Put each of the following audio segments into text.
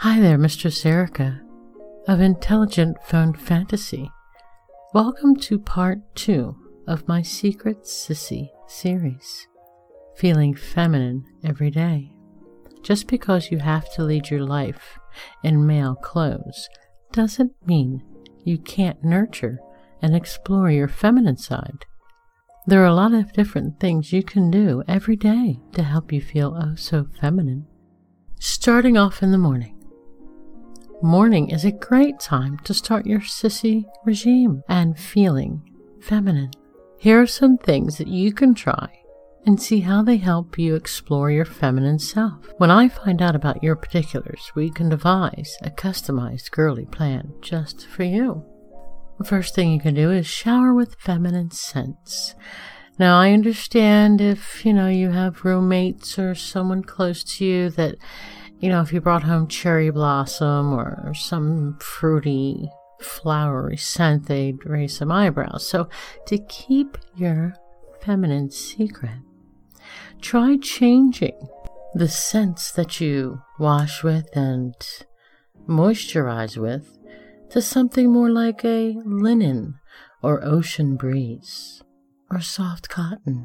Hi there, Mistress Erica of Intelligent Phone Fantasy. Welcome to part 2 of my Secret Sissy series, Feeling Feminine Every Day. Just because you have to lead your life in male clothes doesn't mean you can't nurture and explore your feminine side. There are a lot of different things you can do every day to help you feel oh so feminine. Starting off in the morning. Morning is a great time to start your sissy regime and feeling feminine. Here are some things that you can try and see how they help you explore your feminine self. When I find out about your particulars, we can devise a customized girly plan just for you. The first thing you can do is shower with feminine scents. Now, I understand if, you have roommates or someone close to you that if you brought home cherry blossom or some fruity, flowery scent, they'd raise some eyebrows. So to keep your feminine secret, try changing the scents that you wash with and moisturize with to something more like a linen or ocean breeze or soft cotton.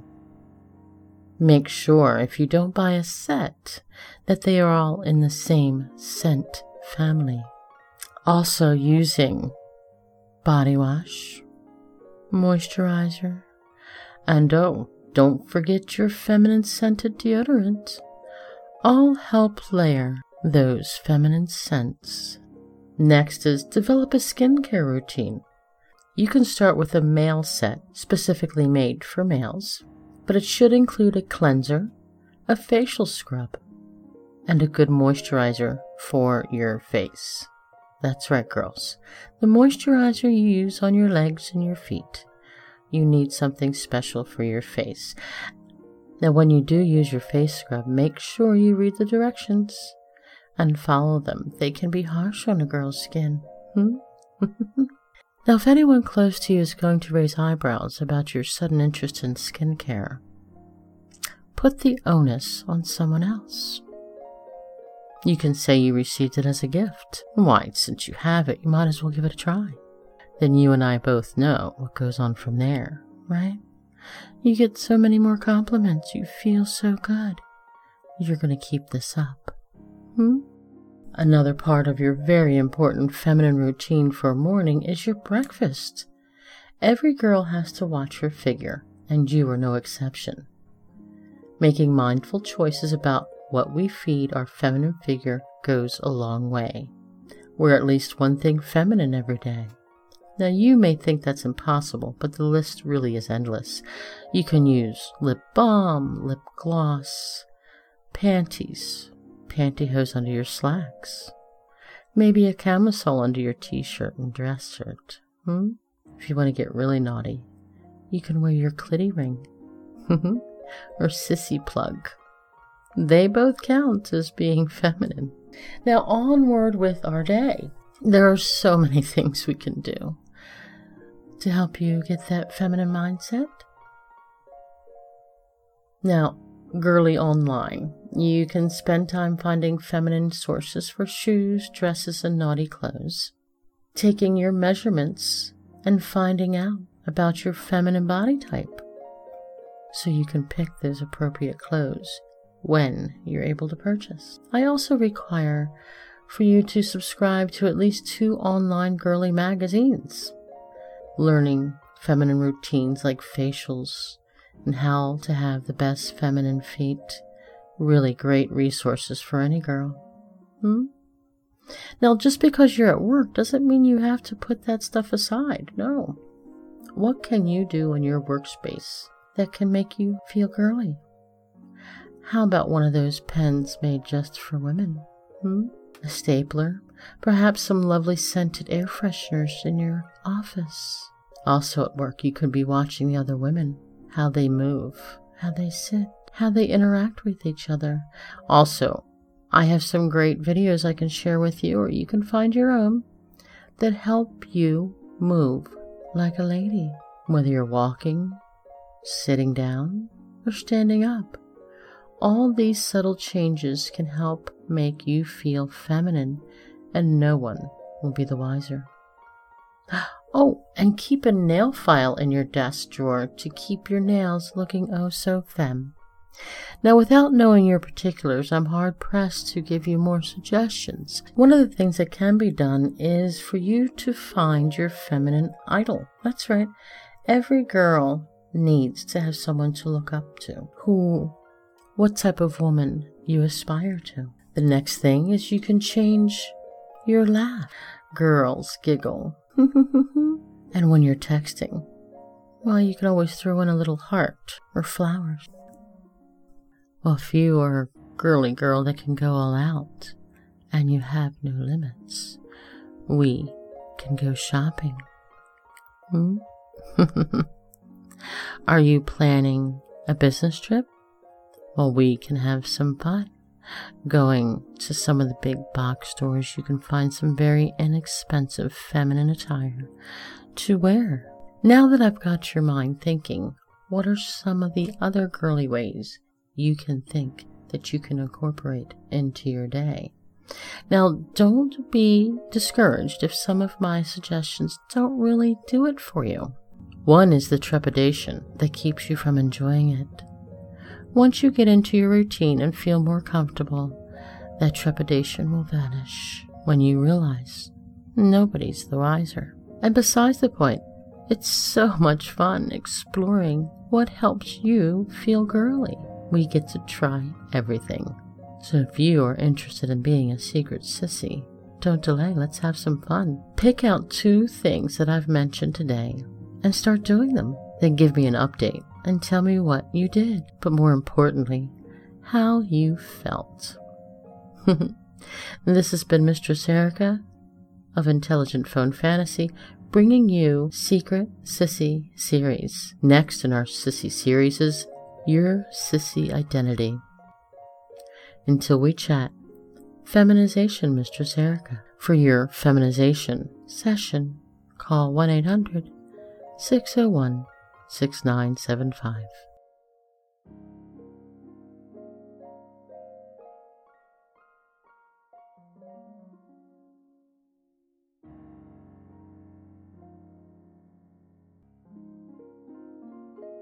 Make sure, if you don't buy a set, that they are all in the same scent family. Also using body wash, moisturizer, and don't forget your feminine scented deodorant. All help layer those feminine scents. Next is develop a skincare routine. You can start with a male set specifically made for males, but it should include a cleanser, a facial scrub, and a good moisturizer for your face. That's right, girls. The moisturizer you use on your legs and your feet, you need something special for your face. Now, when you do use your face scrub, make sure you read the directions and follow them. They can be harsh on a girl's skin. Now, if anyone close to you is going to raise eyebrows about your sudden interest in skincare, put the onus on someone else. You can say you received it as a gift. Why, since you have it, you might as well give it a try. Then you and I both know what goes on from there, right? You get so many more compliments. You feel so good. You're going to keep this up. Another part of your very important feminine routine for morning is your breakfast. Every girl has to watch her figure, and you are no exception. Making mindful choices about what we feed our feminine figure goes a long way. We're at least one thing feminine every day. Now, you may think that's impossible, but the list really is endless. You can use lip balm, lip gloss, panties, pantyhose under your slacks, maybe a camisole under your t-shirt and dress shirt. If you want to get really naughty, you can wear your clitty ring or sissy plug. They both count as being feminine. Now, onward with our day. There are so many things we can do to help you get that feminine mindset. Now, girly online. You can spend time finding feminine sources for shoes, dresses, and naughty clothes. Taking your measurements and finding out about your feminine body type, so you can pick those appropriate clothes when you're able to purchase. I also require for you to subscribe to at least 2 online girly magazines, learning feminine routines like facials and how to have the best feminine feet. Really great resources for any girl. Now, just because you're at work doesn't mean you have to put that stuff aside. No. What can you do in your workspace that can make you feel girly? How about one of those pens made just for women? A stapler? Perhaps some lovely scented air fresheners in your office. Also at work, you could be watching the other women, how they move, how they sit, how they interact with each other. Also, I have some great videos I can share with you, or you can find your own, that help you move like a lady, whether you're walking, sitting down, or standing up. All these subtle changes can help make you feel feminine, and no one will be the wiser. Oh, and keep a nail file in your desk drawer to keep your nails looking oh so femme. Now, without knowing your particulars, I'm hard-pressed to give you more suggestions. One of the things that can be done is for you to find your feminine idol. That's right. Every girl needs to have someone to look up to. What type of woman you aspire to. The next thing is you can change your laugh. Girls giggle. And when you're texting, well, you can always throw in a little heart or flowers. Well, if you are a girly girl that can go all out and you have no limits, we can go shopping. Are you planning a business trip? Well, we can have some fun. Going to some of the big box stores, you can find some very inexpensive feminine attire to wear. Now that I've got your mind thinking, what are some of the other girly ways you can think that you can incorporate into your day? Now, don't be discouraged if some of my suggestions don't really do it for you. One is the trepidation that keeps you from enjoying it. Once you get into your routine and feel more comfortable, that trepidation will vanish when you realize nobody's the wiser. And besides the point, it's so much fun exploring what helps you feel girly. We get to try everything. So if you are interested in being a secret sissy, don't delay, let's have some fun. Pick out 2 things that I've mentioned today and start doing them. Then give me an update and tell me what you did, but more importantly, how you felt. This has been Mistress Erica of Intelligent Phone Fantasy, bringing you Secret Sissy Series. Next in our Sissy series is Your Sissy Identity. Until we chat, Feminization Mistress Erica. For your feminization session, call 1-800-601-6975.